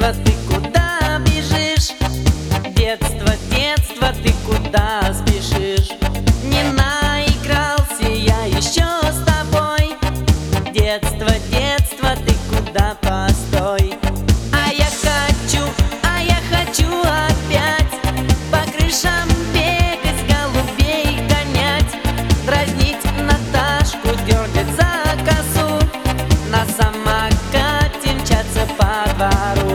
детство, ты куда бежишь? Детство, детство, ты куда спешишь? Не наигрался я еще с тобой. Детство, детство, ты куда, постой. А я хочу опять по крышам бегать, голубей гонять, дразнить Наташку, дергать за косу, на самокате мчаться по двору.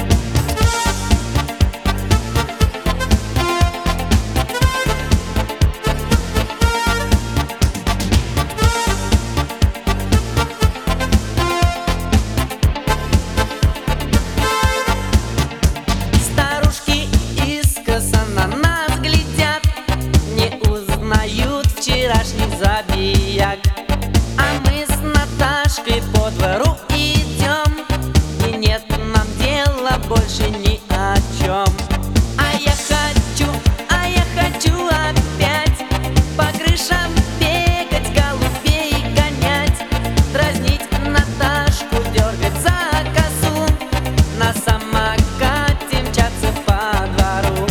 Старушки искоса на нас глядят, не узнают вчерашних забияк. А мы с Наташкой по двору идем, и нет нам дела больше ни о чем. А я хочу опять по крышам бегать, голубей гонять, дразнить Наташку, дергать за косу, на самокате мчаться по двору.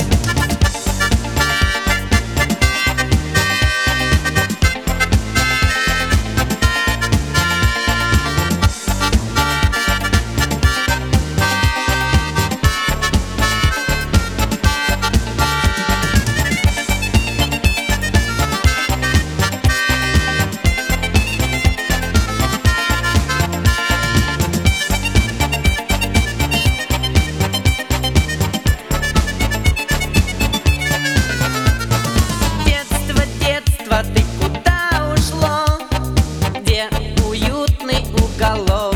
Детство, детство, ты куда ушло? Где уютный уголок?